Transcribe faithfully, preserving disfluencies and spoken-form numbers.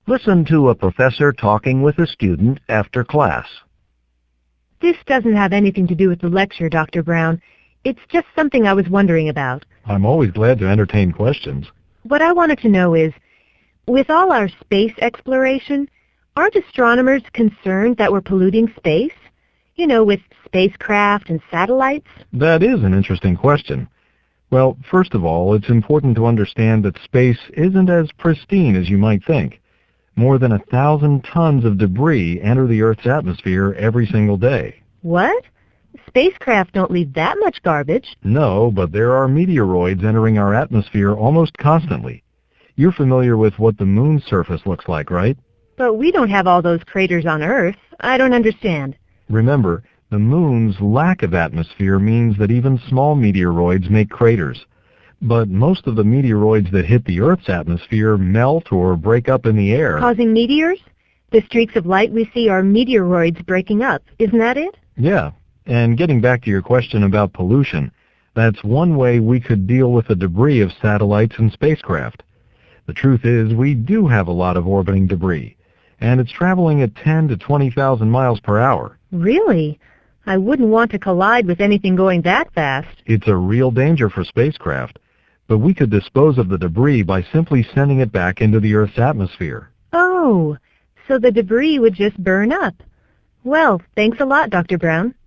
Listen to a professor talking with a student after class. This doesn't have anything to do with the lecture, Doctor Brown. It's just something I was wondering about. I'm always glad to entertain questions. What I wanted to know is, with all our space exploration, aren't astronomers concerned that we're polluting space? You know, with spacecraft and satellites? That is an interesting question. Well, first of all, it's important to understand that space isn't as pristine as you might think. More than a thousand tons of debris enter the Earth's atmosphere every single day. What? Spacecraft don't leave that much garbage. No, but there are meteoroids entering our atmosphere almost constantly. You're familiar with what the moon's surface looks like, right? But we don't have all those craters on Earth. I don't understand. Remember, the moon's lack of atmosphere means that even small meteoroids make craters. But most of the meteoroids that hit the Earth's atmosphere melt or break up in the air. Causing meteors? The streaks of light we see are meteoroids breaking up. Isn't that it? Yeah. And getting back to your question about pollution, that's one way we could deal with the debris of satellites and spacecraft. The truth is, we do have a lot of orbiting debris, and it's traveling at ten to twenty thousand miles per hour. Really? I wouldn't want to collide with anything going that fast. It's a real danger for spacecraft, but we could dispose of the debris by simply sending it back into the Earth's atmosphere. Oh, so the debris would just burn up. Well, thanks a lot, Doctor Brown.